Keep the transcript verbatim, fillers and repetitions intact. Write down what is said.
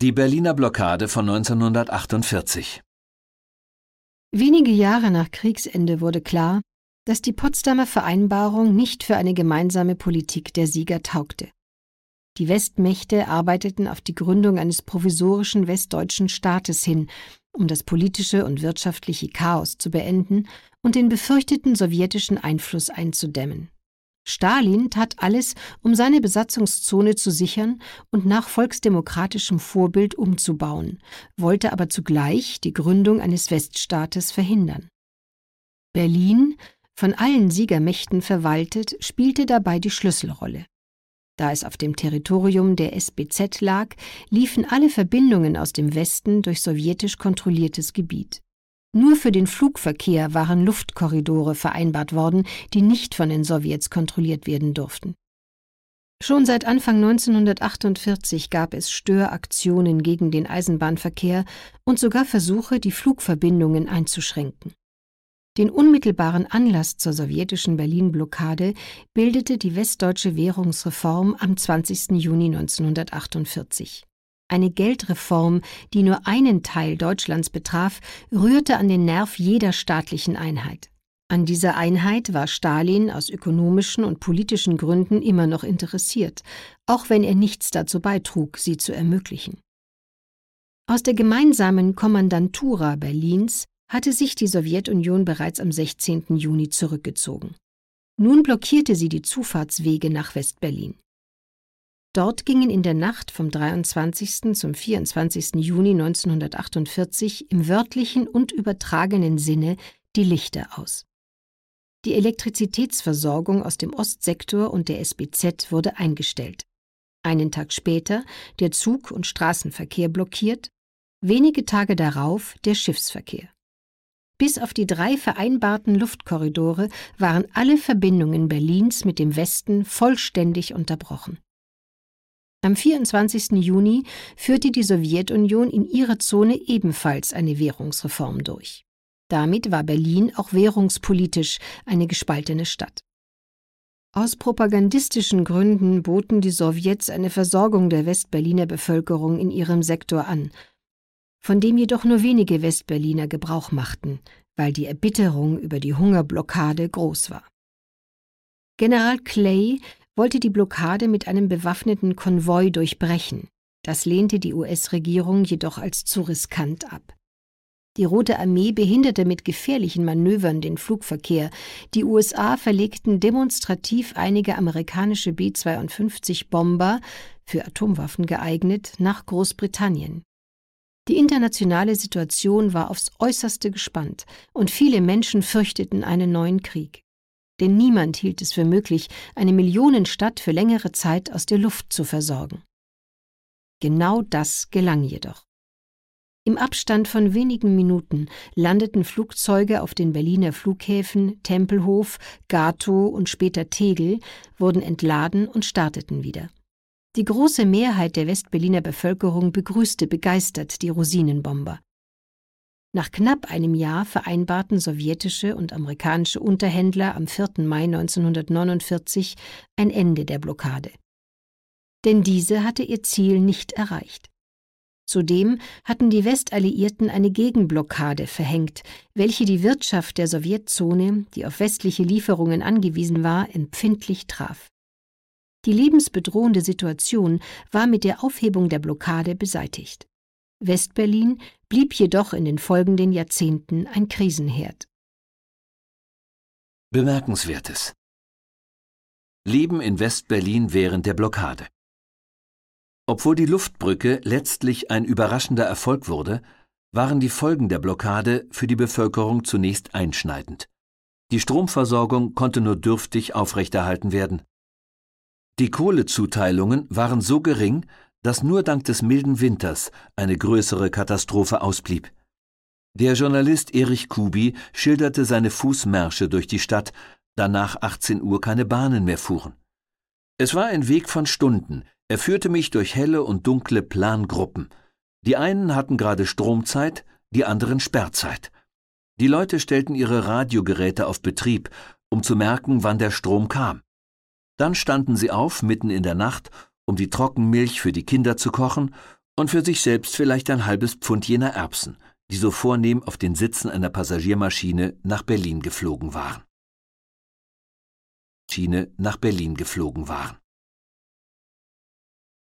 Die Berliner Blockade von neunzehnhundertachtundvierzig. Wenige Jahre nach Kriegsende wurde klar, dass die Potsdamer Vereinbarung nicht für eine gemeinsame Politik der Sieger taugte. Die Westmächte arbeiteten auf die Gründung eines provisorischen westdeutschen Staates hin, um das politische und wirtschaftliche Chaos zu beenden und den befürchteten sowjetischen Einfluss einzudämmen. Stalin tat alles, um seine Besatzungszone zu sichern und nach volksdemokratischem Vorbild umzubauen, wollte aber zugleich die Gründung eines Weststaates verhindern. Berlin, von allen Siegermächten verwaltet, spielte dabei die Schlüsselrolle. Da es auf dem Territorium der S B Z lag, liefen alle Verbindungen aus dem Westen durch sowjetisch kontrolliertes Gebiet. Nur für den Flugverkehr waren Luftkorridore vereinbart worden, die nicht von den Sowjets kontrolliert werden durften. Schon seit Anfang neunzehnhundertachtundvierzig gab es Störaktionen gegen den Eisenbahnverkehr und sogar Versuche, die Flugverbindungen einzuschränken. Den unmittelbaren Anlass zur sowjetischen Berlin-Blockade bildete die westdeutsche Währungsreform am zwanzigsten Juni neunzehnhundertachtundvierzig. Eine Geldreform, die nur einen Teil Deutschlands betraf, rührte an den Nerv jeder staatlichen Einheit. An dieser Einheit war Stalin aus ökonomischen und politischen Gründen immer noch interessiert, auch wenn er nichts dazu beitrug, sie zu ermöglichen. Aus der gemeinsamen Kommandantura Berlins hatte sich die Sowjetunion bereits am sechzehnten Juni zurückgezogen. Nun blockierte sie die Zufahrtswege nach West-Berlin. Dort gingen in der Nacht vom dreiundzwanzigsten zum vierundzwanzigsten Juni neunzehnhundertachtundvierzig im wörtlichen und übertragenen Sinne die Lichter aus. Die Elektrizitätsversorgung aus dem Ostsektor und der S B Z wurde eingestellt. Einen Tag später der Zug- und Straßenverkehr blockiert, wenige Tage darauf der Schiffsverkehr. Bis auf die drei vereinbarten Luftkorridore waren alle Verbindungen Berlins mit dem Westen vollständig unterbrochen. Am vierundzwanzigsten Juni führte die Sowjetunion in ihrer Zone ebenfalls eine Währungsreform durch. Damit war Berlin auch währungspolitisch eine gespaltene Stadt. Aus propagandistischen Gründen boten die Sowjets eine Versorgung der Westberliner Bevölkerung in ihrem Sektor an, von dem jedoch nur wenige Westberliner Gebrauch machten, weil die Erbitterung über die Hungerblockade groß war. General Clay wollte die Blockade mit einem bewaffneten Konvoi durchbrechen. Das lehnte die U S-Regierung jedoch als zu riskant ab. Die Rote Armee behinderte mit gefährlichen Manövern den Flugverkehr. Die U S A verlegten demonstrativ einige amerikanische B zweiundfünfzig Bomber, für Atomwaffen geeignet, nach Großbritannien. Die internationale Situation war aufs Äußerste gespannt und viele Menschen fürchteten einen neuen Krieg. Denn niemand hielt es für möglich, eine Millionenstadt für längere Zeit aus der Luft zu versorgen. Genau das gelang jedoch. Im Abstand von wenigen Minuten landeten Flugzeuge auf den Berliner Flughäfen Tempelhof, Gatow und später Tegel, wurden entladen und starteten wieder. Die große Mehrheit der Westberliner Bevölkerung begrüßte begeistert die Rosinenbomber. Nach knapp einem Jahr vereinbarten sowjetische und amerikanische Unterhändler am vierten Mai neunzehnhundertneunundvierzig ein Ende der Blockade. Denn diese hatte ihr Ziel nicht erreicht. Zudem hatten die Westalliierten eine Gegenblockade verhängt, welche die Wirtschaft der Sowjetzone, die auf westliche Lieferungen angewiesen war, empfindlich traf. Die lebensbedrohende Situation war mit der Aufhebung der Blockade beseitigt. Westberlin blieb jedoch in den folgenden Jahrzehnten ein Krisenherd. Bemerkenswertes: Leben in Westberlin während der Blockade. Obwohl die Luftbrücke letztlich ein überraschender Erfolg wurde, waren die Folgen der Blockade für die Bevölkerung zunächst einschneidend. Die Stromversorgung konnte nur dürftig aufrechterhalten werden. Die Kohlezuteilungen waren so gering, dass nur dank des milden Winters eine größere Katastrophe ausblieb. Der Journalist Erich Kuby schilderte seine Fußmärsche durch die Stadt, da nach achtzehn Uhr keine Bahnen mehr fuhren. Es war ein Weg von Stunden. Er führte mich durch helle und dunkle Plangruppen. Die einen hatten gerade Stromzeit, die anderen Sperrzeit. Die Leute stellten ihre Radiogeräte auf Betrieb, um zu merken, wann der Strom kam. Dann standen sie auf, mitten in der Nacht, um die Trockenmilch für die Kinder zu kochen Und für sich selbst vielleicht ein halbes Pfund jener Erbsen, die so vornehm auf den Sitzen einer Passagiermaschine nach Berlin geflogen waren. Schiene nach Berlin geflogen waren.